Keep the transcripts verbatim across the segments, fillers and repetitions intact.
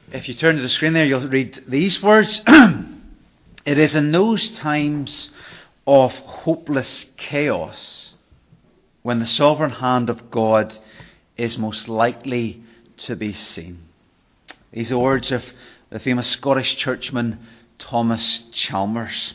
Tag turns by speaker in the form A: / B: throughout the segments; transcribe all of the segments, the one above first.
A: If you turn to the screen there, you'll read these words. It is in those times of hopeless chaos when the sovereign hand of God is most likely to be seen. These are words of the famous Scottish churchman Thomas Chalmers.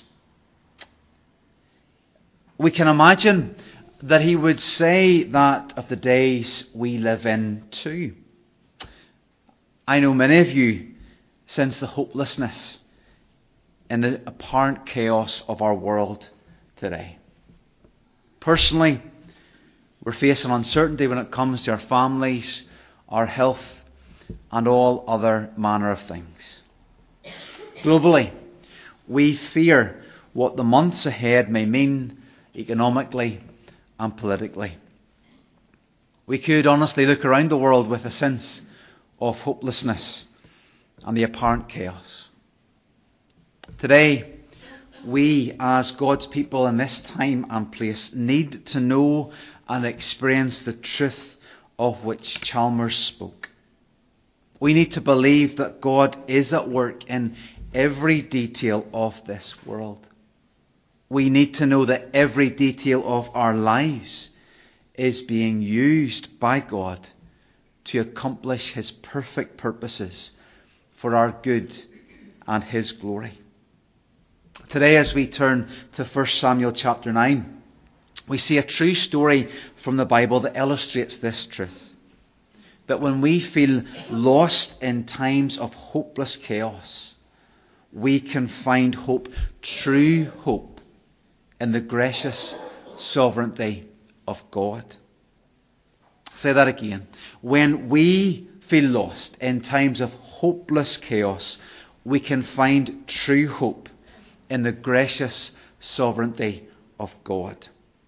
A: We can imagine that he would say that of the days we live in too. I know many of you sense the hopelessness in the apparent chaos of our world today. Personally, we're facing uncertainty when it comes to our families, our health, and all other manner of things. Globally, we fear what the months ahead may mean economically and politically. We could honestly look around the world with a sense of hopelessness and the apparent chaos. Today, we as God's people in this time and place need to know and experience the truth of which Chalmers spoke. We need to believe that God is at work in every detail of this world. We need to know that every detail of our lives is being used by God to accomplish His perfect purposes for our good and His glory. Today, as we turn to First Samuel chapter nine, we see a true story from the Bible that illustrates this truth. That when we feel lost in times of hopeless chaos, we can find hope, true hope, in the gracious sovereignty of God. Say that again. When we feel lost in times of hopeless chaos, we can find true hope in the gracious sovereignty of God.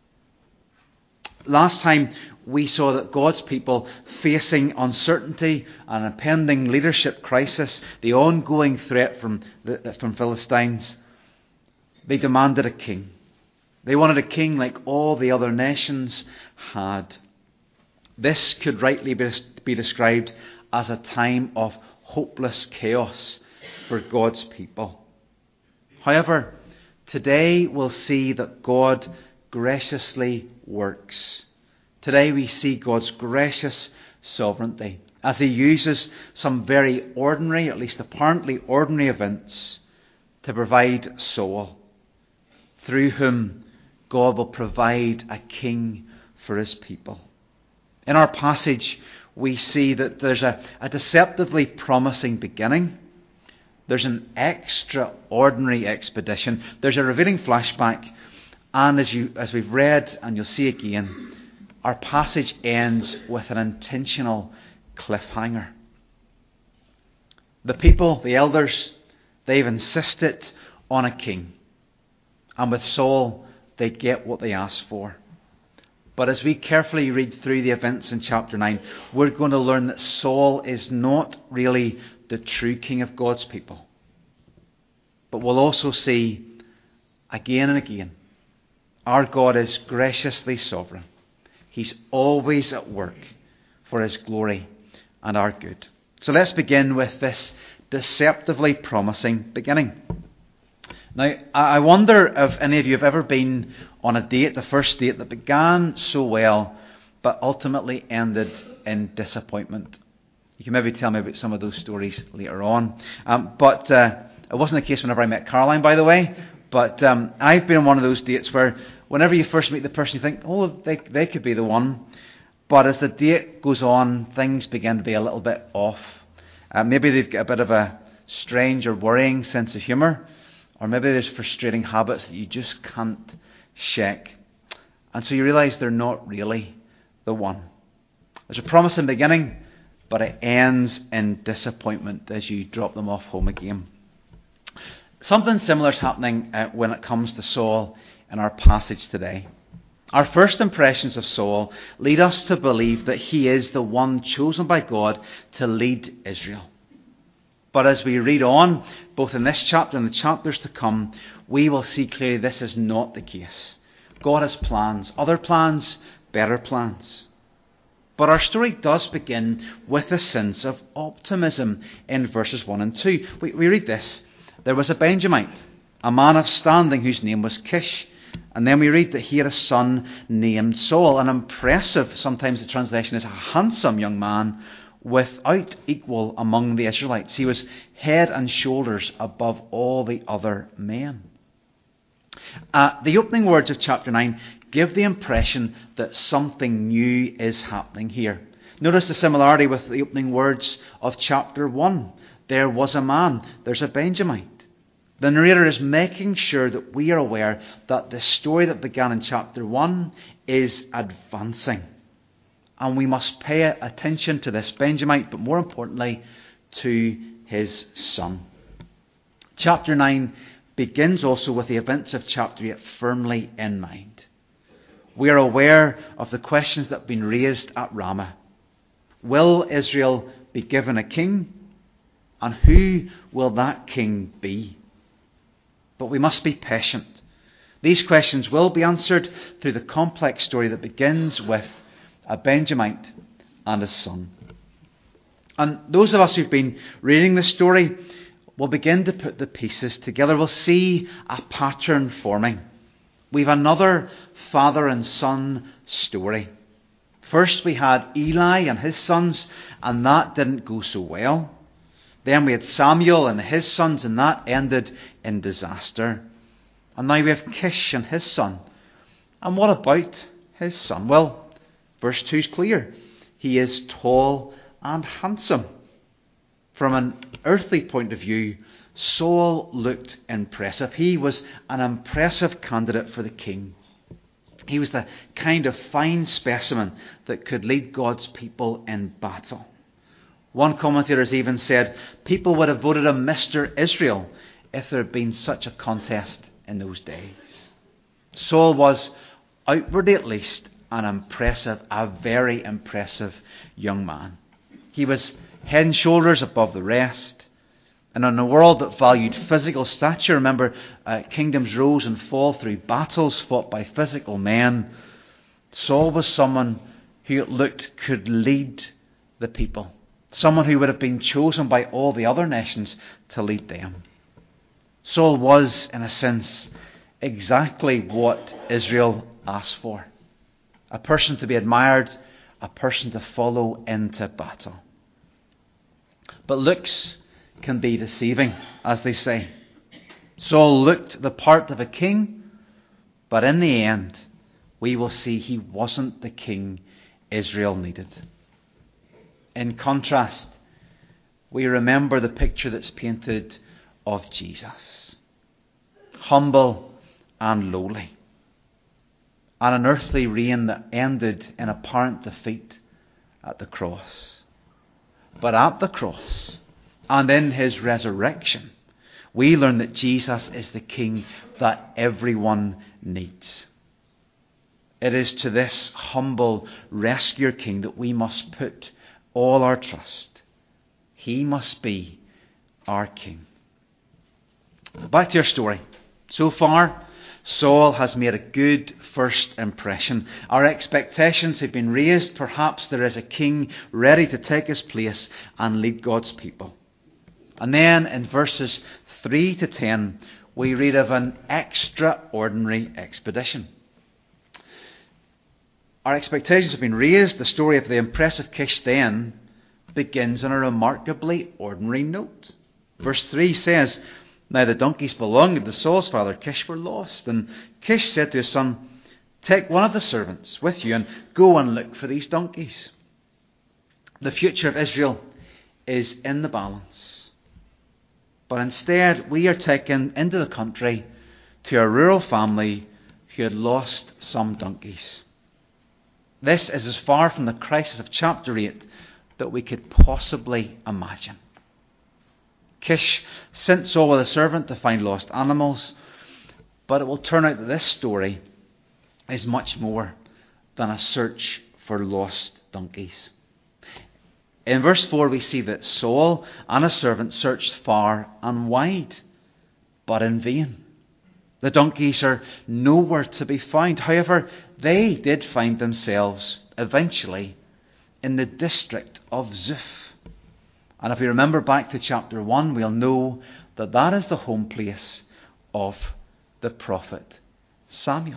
A: Last time we saw that God's people facing uncertainty, an impending leadership crisis, the ongoing threat from the, from Philistines, they demanded a king. They wanted a king like all the other nations had. This could rightly be described as a time of hopeless chaos for God's people. However, today we'll see that God graciously works. Today we see God's gracious sovereignty as He uses some very ordinary, at least apparently ordinary events to provide Saul, through whom God will provide a king for His people. In our passage, we see that there's a, a deceptively promising beginning. There's an extraordinary expedition. There's a revealing flashback. And as you as we've read, and you'll see again, our passage ends with an intentional cliffhanger. The people, the elders, they've insisted on a king. And with Saul, they get what they asked for. But as we carefully read through the events in chapter nine, we're going to learn that Saul is not really the true king of God's people. But we'll also see again and again, our God is graciously sovereign. He's always at work for His glory and our good. So let's begin with this deceptively promising beginning. Now, I wonder if any of you have ever been on a date, the first date that began so well, but ultimately ended in disappointment. You can maybe tell me about some of those stories later on. Um, but uh, it wasn't the case whenever I met Caroline, by the way. But um, I've been on one of those dates where whenever you first meet the person, you think, oh, they, they could be the one. But as the date goes on, things begin to be a little bit off. Uh, maybe they've got a bit of a strange or worrying sense of humour. Or maybe there's frustrating habits that you just can't shake. And so you realise they're not really the one. There's a promising beginning, but it ends in disappointment as you drop them off home again. Something similar is happening uh, when it comes to Saul in our passage today. Our first impressions of Saul lead us to believe that he is the one chosen by God to lead Israel. But as we read on, both in this chapter and the chapters to come, we will see clearly this is not the case. God has plans, other plans, better plans. But our story does begin with a sense of optimism in verses one and two. We, we read this. There was a Benjamite, a man of standing whose name was Kish. And then we read that he had a son named Saul, an impressive, sometimes the translation is a handsome young man, without equal among the Israelites. He was head and shoulders above all the other men. Uh, the opening words of chapter nine give the impression that something new is happening here. Notice the similarity with the opening words of chapter one. There was a man, there's a Benjamite. The narrator is making sure that we are aware that the story that began in chapter one is advancing. And we must pay attention to this Benjamite, but more importantly, to his son. Chapter nine begins also with the events of chapter eight firmly in mind. We are aware of the questions that have been raised at Ramah. Will Israel be given a king? And who will that king be? But we must be patient. These questions will be answered through the complex story that begins with a Benjamite and his son. And those of us who've been reading the story will begin to put the pieces together. We'll see a pattern forming. We've another father and son story. First we had Eli and his sons, and that didn't go so well. Then we had Samuel and his sons, and that ended in disaster. And now we have Kish and his son. And what about his son? Well, verse two is clear. He is tall and handsome. From an earthly point of view, Saul looked impressive. He was an impressive candidate for the king. He was the kind of fine specimen that could lead God's people in battle. One commentator has even said people would have voted him Mister Israel if there had been such a contest in those days. Saul was, outwardly at least, an impressive, a very impressive young man. He was head and shoulders above the rest. And in a world that valued physical stature, remember, uh, kingdoms rose and fall through battles fought by physical men. Saul was someone who it looked could lead the people. Someone who would have been chosen by all the other nations to lead them. Saul was, in a sense, exactly what Israel asked for. A person to be admired, a person to follow into battle. But looks can be deceiving, as they say. Saul looked the part of a king, but in the end, we will see he wasn't the king Israel needed. In contrast, we remember the picture that's painted of Jesus. Humble and lowly. And an earthly reign that ended in apparent defeat at the cross. But at the cross, and in his resurrection, we learn that Jesus is the king that everyone needs. It is to this humble rescuer king that we must put all our trust. He must be our king. Back to your story. So far, Saul has made a good first impression. Our expectations have been raised. Perhaps there is a king ready to take his place and lead God's people. And then in verses three to ten, we read of an extraordinary expedition. Our expectations have been raised. The story of the impressive Kish then begins on a remarkably ordinary note. Verse three says, "Now the donkeys belonging to Saul's father Kish were lost. And Kish said to his son, 'Take one of the servants with you and go and look for these donkeys.'" The future of Israel is in the balance. But instead, we are taken into the country to a rural family who had lost some donkeys. This is as far from the crisis of chapter eight that we could possibly imagine. Kish sent Saul with a servant to find lost animals, but it will turn out that this story is much more than a search for lost donkeys. In verse four we see that Saul and his servant searched far and wide, but in vain. The donkeys are nowhere to be found. However, they did find themselves eventually in the district of Ziph. And if we remember back to chapter one, we'll know that that is the home place of the prophet Samuel.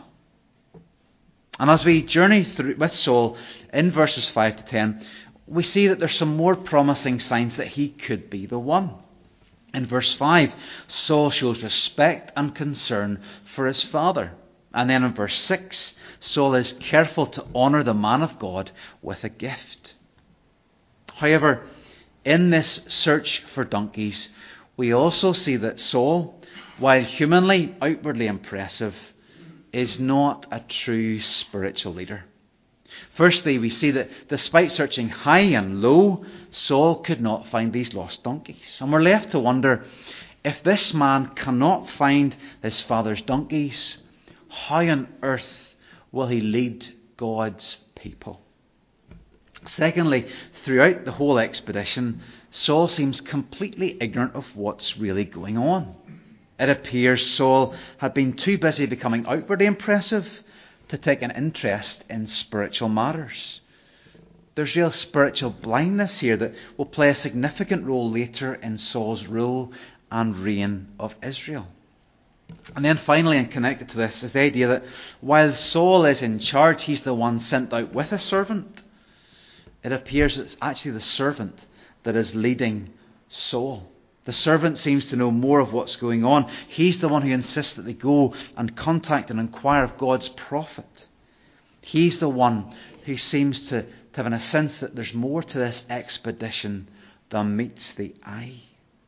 A: And as we journey through with Saul in verses five to ten, we see that there's some more promising signs that he could be the one. In verse five, Saul shows respect and concern for his father. And then in verse six, Saul is careful to honour the man of God with a gift. However, in this search for donkeys, we also see that Saul, while humanly, outwardly impressive, is not a true spiritual leader. Firstly, we see that despite searching high and low, Saul could not find these lost donkeys. And we're left to wonder, if this man cannot find his father's donkeys, how on earth will he lead God's people? Secondly, throughout the whole expedition, Saul seems completely ignorant of what's really going on. It appears Saul had been too busy becoming outwardly impressive to take an interest in spiritual matters. There's real spiritual blindness here that will play a significant role later in Saul's rule and reign of Israel. And then finally, and connected to this, is the idea that while Saul is in charge, he's the one sent out with a servant. It appears it's actually the servant that is leading Saul. The servant seems to know more of what's going on. He's the one who insists that they go and contact and inquire of God's prophet. He's the one who seems to, to have a sense that there's more to this expedition than meets the eye.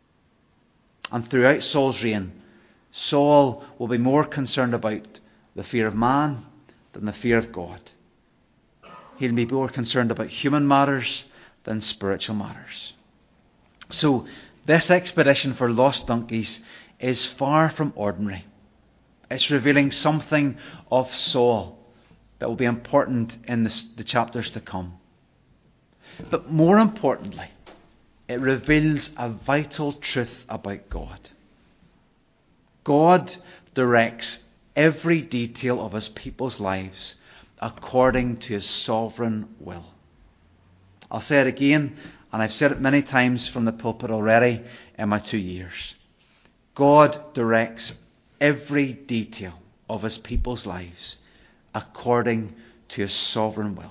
A: And throughout Saul's reign, Saul will be more concerned about the fear of man than the fear of God. He'll be more concerned about human matters than spiritual matters. So, this expedition for lost donkeys is far from ordinary. It's revealing something of Saul that will be important in the, the chapters to come. But more importantly, it reveals a vital truth about God. God directs every detail of his people's lives according to his sovereign will. I'll say it again, and I've said it many times from the pulpit already in my two years. God directs every detail of his people's lives according to his sovereign will.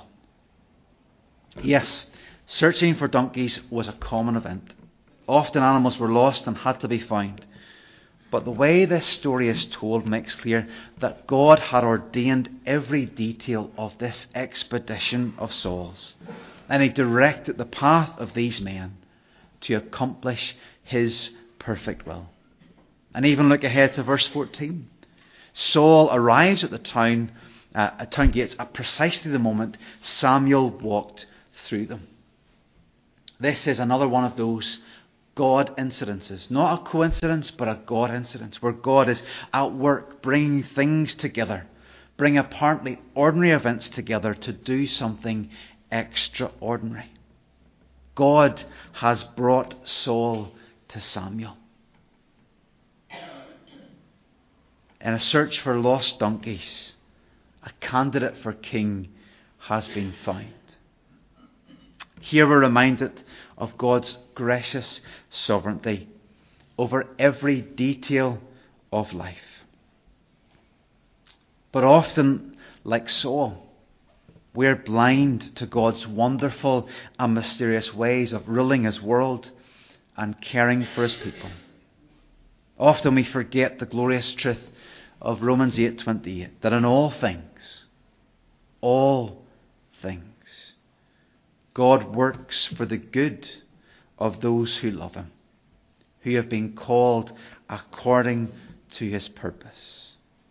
A: Yes, searching for donkeys was a common event. Often animals were lost and had to be found. But the way this story is told makes clear that God had ordained every detail of this expedition of Saul's. And he directed the path of these men to accomplish his perfect will. And even look ahead to verse fourteen. Saul arrives at the town, uh, at town gates at precisely the moment Samuel walked through them. This is another one of those God incidences. Not a coincidence, but a God incidence, where God is at work bringing things together, bringing apparently ordinary events together to do something extraordinary. God has brought Saul to Samuel. In a search for lost donkeys, a candidate for king has been found. Here we're reminded of God's gracious sovereignty over every detail of life. But often, like Saul, we're blind to God's wonderful and mysterious ways of ruling his world and caring for his people. Often we forget the glorious truth of Romans eight twenty-eight, that in all things, all things, God works for the good of those who love him, who have been called according to his purpose.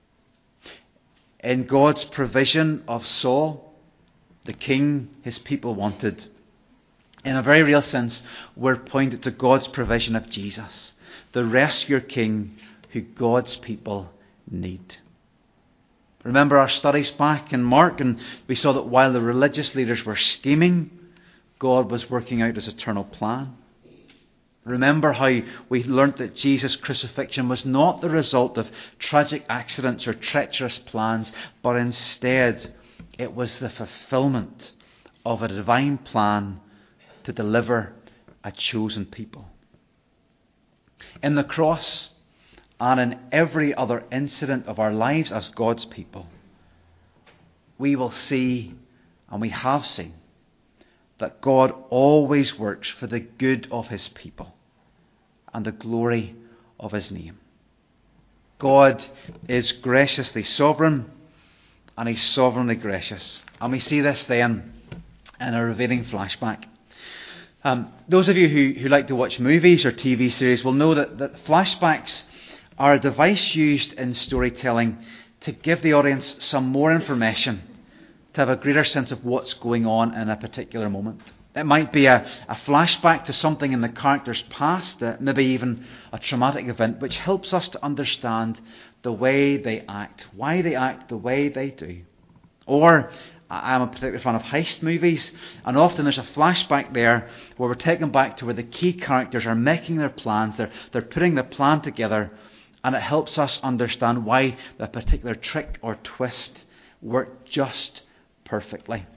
A: In God's provision of Saul, the king his people wanted, in a very real sense, we're pointed to God's provision of Jesus, the rescuer king who God's people need. Remember our studies back in Mark, and we saw that while the religious leaders were scheming, God was working out his eternal plan. Remember how we learnt that Jesus' crucifixion was not the result of tragic accidents or treacherous plans, but instead it was the fulfillment of a divine plan to deliver a chosen people. In the cross and in every other incident of our lives as God's people, we will see, and we have seen, that God always works for the good of his people and the glory of his name. God is graciously sovereign, and he's sovereignly gracious. And we see this then in a revealing flashback. Um, those of you who, who like to watch movies or T V series will know that, that flashbacks are a device used in storytelling to give the audience some more information, to have a greater sense of what's going on in a particular moment. It might be a, a flashback to something in the character's past, uh, maybe even a traumatic event, which helps us to understand the way they act, why they act the way they do. Or, I'm a particular fan of heist movies, and often there's a flashback there where we're taken back to where the key characters are making their plans, they're, they're putting the plan together, and it helps us understand why the particular trick or twist worked just perfectly.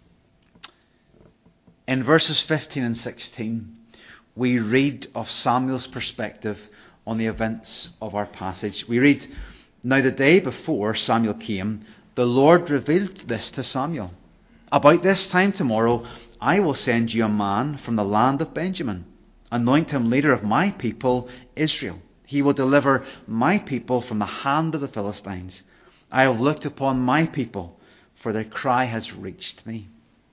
A: In verses fifteen and sixteen, we read of Samuel's perspective on the events of our passage. We read, "Now the day before Samuel came, the Lord revealed this to Samuel. About this time tomorrow, I will send you a man from the land of Benjamin. Anoint him leader of my people, Israel. He will deliver my people from the hand of the Philistines. I have looked upon my people, for their cry has reached me."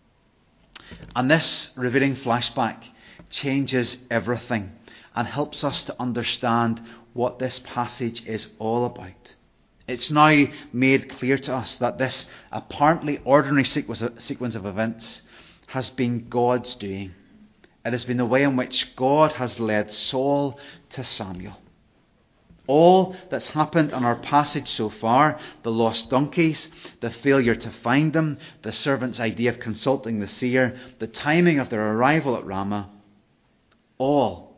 A: And this revealing flashback changes everything and helps us to understand what this passage is all about. It's now made clear to us that this apparently ordinary sequence of events has been God's doing. It has been the way in which God has led Saul to Samuel. All that's happened in our passage so far, the lost donkeys, the failure to find them, the servant's idea of consulting the seer, the timing of their arrival at Ramah, all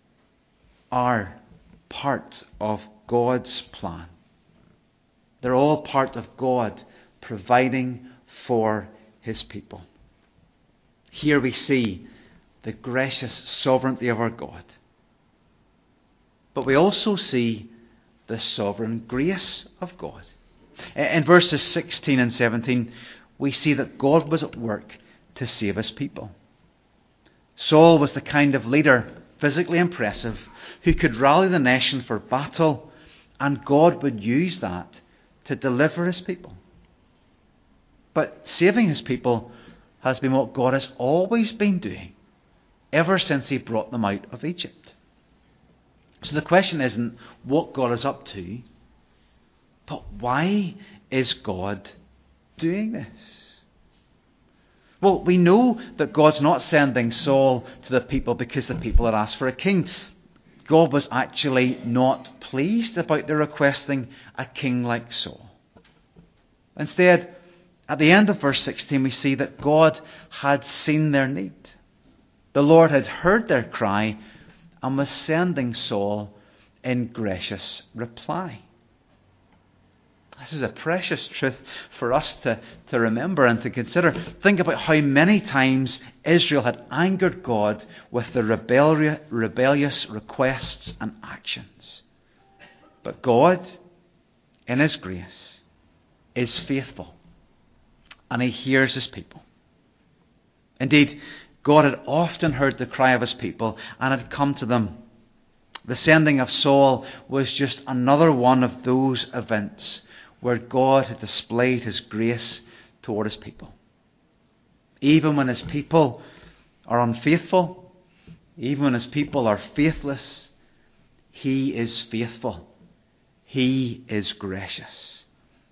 A: are part of God's plan. They're all part of God providing for his people. Here we see the gracious sovereignty of our God. But we also see the sovereign grace of God. In verses sixteen and seventeen, we see that God was at work to save his people. Saul was the kind of leader, physically impressive, who could rally the nation for battle, and God would use that to deliver his people. But saving his people has been what God has always been doing, ever since he brought them out of Egypt. So the question isn't what God is up to, but why is God doing this? Well, we know that God's not sending Saul to the people because the people had asked for a king. God was actually not pleased about their requesting a king like Saul. Instead, at the end of verse sixteen, we see that God had seen their need. The Lord had heard their cry and was sending Saul in gracious reply. This is a precious truth for us to, to remember and to consider. Think about how many times Israel had angered God with their rebelli- rebellious requests and actions. But God, in his grace, is faithful, and he hears his people. Indeed, God had often heard the cry of his people and had come to them. The sending of Saul was just another one of those events where God had displayed his grace toward his people. Even when his people are unfaithful, even when his people are faithless, he is faithful. He is gracious.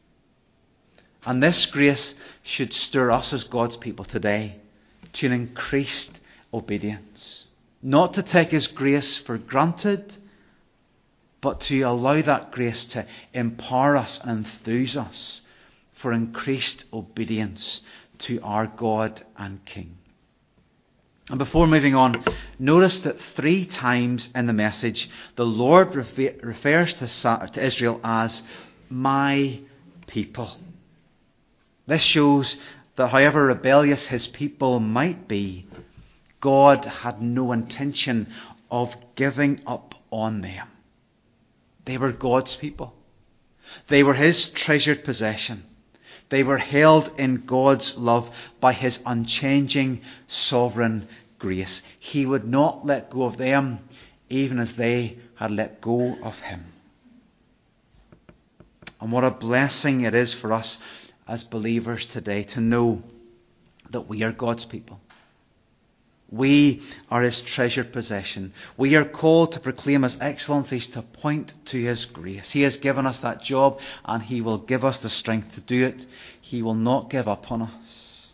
A: And this grace should stir us as God's people today to an increased obedience. Not to take his grace for granted, but to allow that grace to empower us and enthuse us for increased obedience to our God and King. And before moving on, notice that three times in the message, the Lord refer- refers to, Sa- to Israel as my people. This shows that however rebellious his people might be, God had no intention of giving up on them. They were God's people. They were his treasured possession. They were held in God's love by his unchanging sovereign grace. He would not let go of them, even as they had let go of him. And what a blessing it is for us as believers today to know that we are God's people. We are his treasured possession. We are called to proclaim his excellencies, to point to his grace. He has given us that job, and he will give us the strength to do it. He will not give up on us.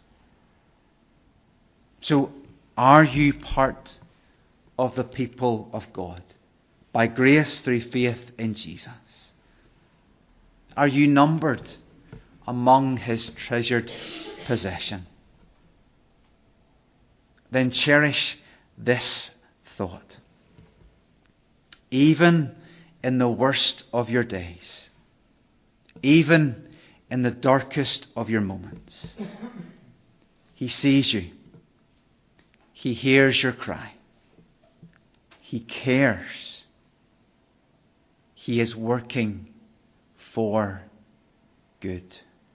A: So, are you part of the people of God by grace through faith in Jesus? Are you numbered among his treasured possession? Then cherish this thought. Even in the worst of your days, even in the darkest of your moments, he sees you. He hears your cry. He cares. He is working for good.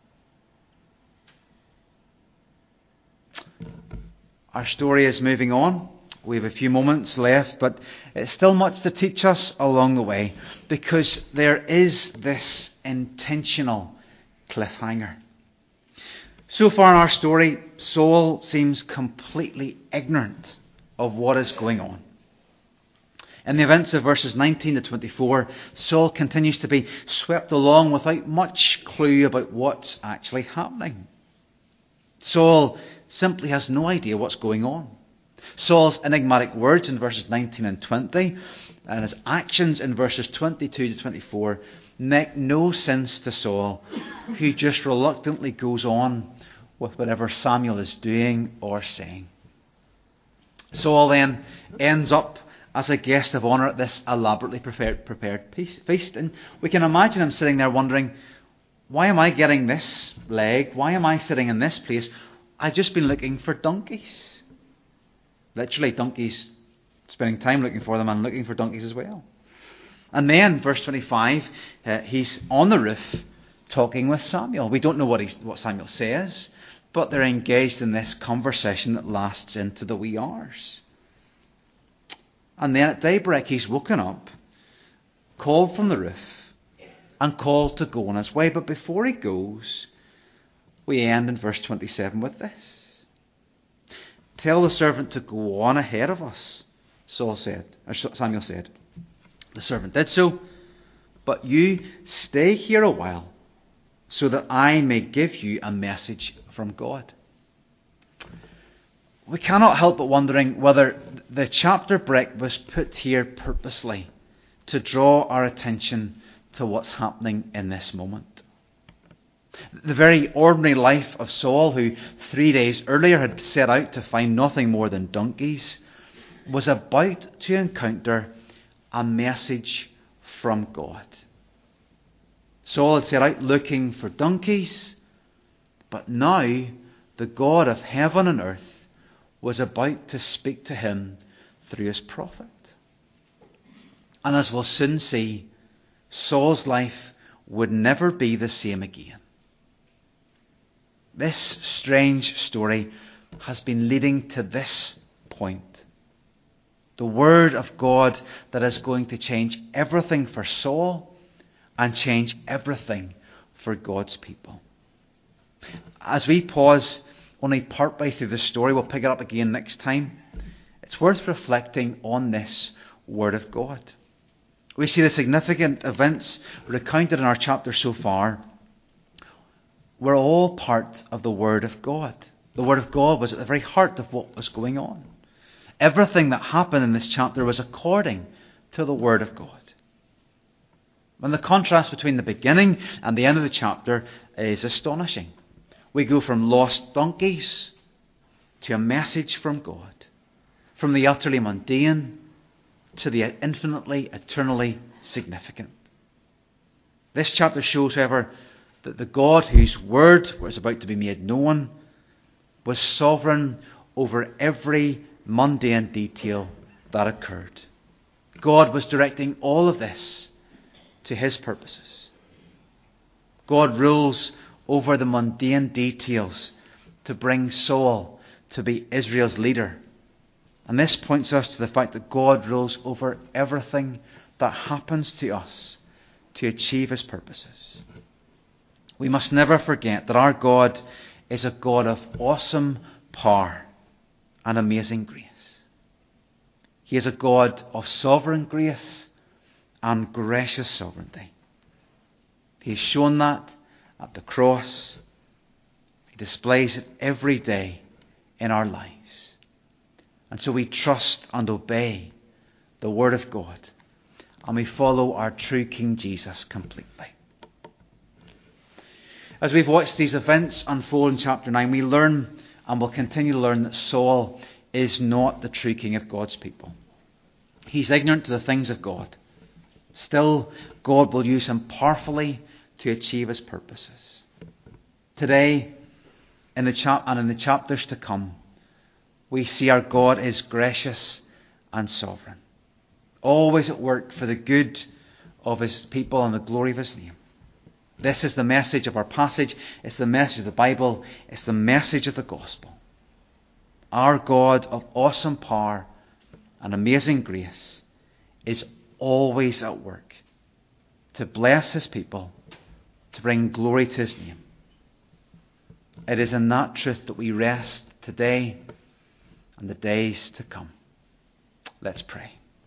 A: Our story is moving on. We have a few moments left, but it's still much to teach us along the way, because there is this intentional cliffhanger. So far in our story, Saul seems completely ignorant of what is going on. In the events of verses nineteen to twenty-four, Saul continues to be swept along without much clue about what's actually happening. Saul simply has no idea what's going on. Saul's enigmatic words in verses nineteen and twenty, and his actions in verses twenty-two to twenty-four, make no sense to Saul, who just reluctantly goes on with whatever Samuel is doing or saying. Saul then ends up as a guest of honour at this elaborately prepared, prepared feast. And we can imagine him sitting there wondering, why am I getting this leg? Why am I sitting in this place? I've just been looking for donkeys. Literally, donkeys, spending time looking for them and looking for donkeys as well. And then, verse twenty-five, uh, he's on the roof talking with Samuel. We don't know what, he's, what Samuel says, but they're engaged in this conversation that lasts into the wee hours. And then at daybreak, he's woken up, called from the roof, and called to go on his way. But before he goes, we end in verse twenty-seven with this. Tell the servant to go on ahead of us, Saul said, or Samuel said. The servant did so, but you stay here a while, so that I may give you a message from God. We cannot help but wondering whether the chapter break was put here purposely to draw our attention to what's happening in this moment. The very ordinary life of Saul, who three days earlier had set out to find nothing more than donkeys, was about to encounter a message from God. Saul had set out looking for donkeys, but now the God of heaven and earth was about to speak to him through his prophet. And as we'll soon see, Saul's life would never be the same again. This strange story has been leading to this point. The word of God that is going to change everything for Saul and change everything for God's people. As we pause only partway through the story, we'll pick it up again next time. It's worth reflecting on this word of God. We see the significant events recounted in our chapter so far were all part of the word of God. The word of God was at the very heart of what was going on. Everything that happened in this chapter was according to the word of God. And the contrast between the beginning and the end of the chapter is astonishing. We go from lost donkeys to a message from God, from the utterly mundane to the infinitely, eternally significant. This chapter shows, however, that the God whose word was about to be made known was sovereign over every mundane detail that occurred. God was directing all of this to his purposes. God rules over the mundane details to bring Saul to be Israel's leader. And this points us to the fact that God rules over everything that happens to us to achieve his purposes. We must never forget that our God is a God of awesome power and amazing grace. He is a God of sovereign grace and gracious sovereignty. He has shown that at the cross. He displays it every day in our lives. And so we trust and obey the Word of God, and we follow our true King Jesus completely. As we've watched these events unfold in chapter nine, we learn and will continue to learn that Saul is not the true king of God's people. He's ignorant to the things of God. Still, God will use him powerfully to achieve his purposes. Today, in the chap- and in the chapters to come, we see our God is gracious and sovereign, always at work for the good of his people and the glory of his name. This is the message of our passage. It's the message of the Bible. It's the message of the gospel. Our God of awesome power and amazing grace is always at work to bless his people, to bring glory to his name. It is in that truth that we rest today and the days to come. Let's pray.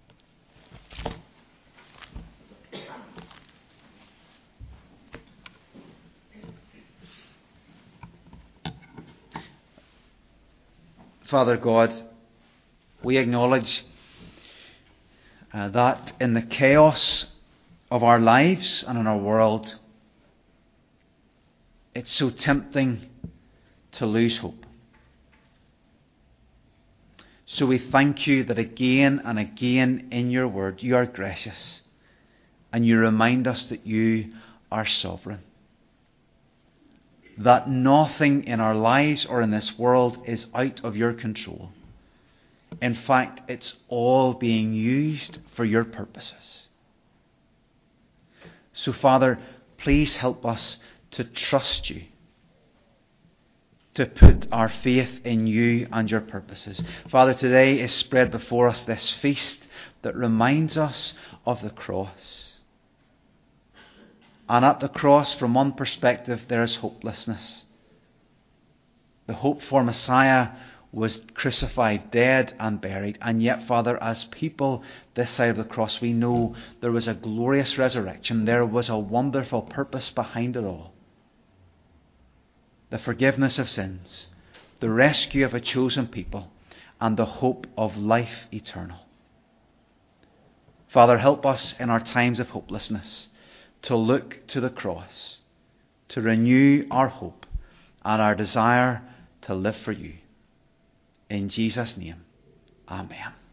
A: Father God, we acknowledge uh, that in the chaos of our lives and in our world, it's so tempting to lose hope. So we thank you that again and again in your word you are gracious and you remind us that you are sovereign. That nothing in our lives or in this world is out of your control. In fact, it's all being used for your purposes. So, Father, please help us to trust you, to put our faith in you and your purposes. Father, today is spread before us this feast that reminds us of the cross. And at the cross, from one perspective, there is hopelessness. The hope for Messiah was crucified, dead and buried. And yet, Father, as people this side of the cross, we know there was a glorious resurrection. There was a wonderful purpose behind it all. The forgiveness of sins, the rescue of a chosen people, and the hope of life eternal. Father, help us in our times of hopelessness to look to the cross, to renew our hope and our desire to live for you. In Jesus' name, amen.